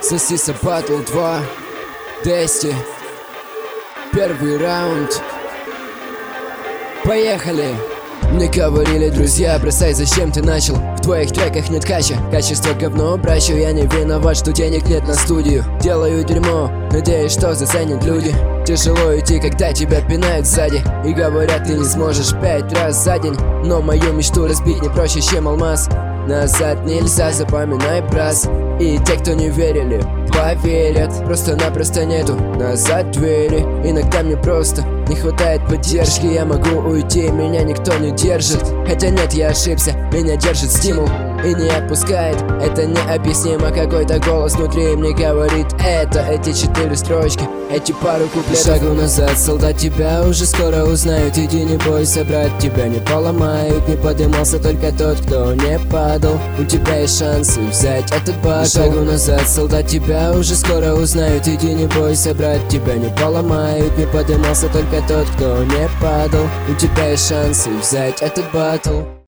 Сосиса батл 2, Дести. Первый раунд. Поехали! Мне говорили друзья, бросай, зачем ты начал? В твоих треках нет кача, качество говно, бращу. Я не виноват, что денег нет на студию. Делаю дерьмо, надеюсь, что заценят люди. Тяжело идти, когда тебя пинают сзади и говорят, ты не сможешь 5 раз за день. Но мою мечту разбить не проще, чем алмаз. Назад нельзя, запоминай, брас. И те, кто не верили, поверят. Просто-напросто нету назад двери. Иногда мне просто не хватает поддержки. Я могу уйти, меня никто не держит. Хотя нет, я ошибся, меня держит стимул и не отпускает. Это необъяснимо, какой-то голос внутри мне говорит это. Эти 4 строчки, эти пару куплетов. Шагу назад, солдат, тебя уже скоро узнают. Иди, не бойся, брат, тебя не поломают. Не поднимался только тот, кто не падал. У тебя есть шансы взять этот батл. Шагу назад, солдат, тебя уже скоро узнают. Иди, не бойся, брат, тебя не поломают. Не поднимался только тот, кто не падал. У тебя есть шансы взять этот батл.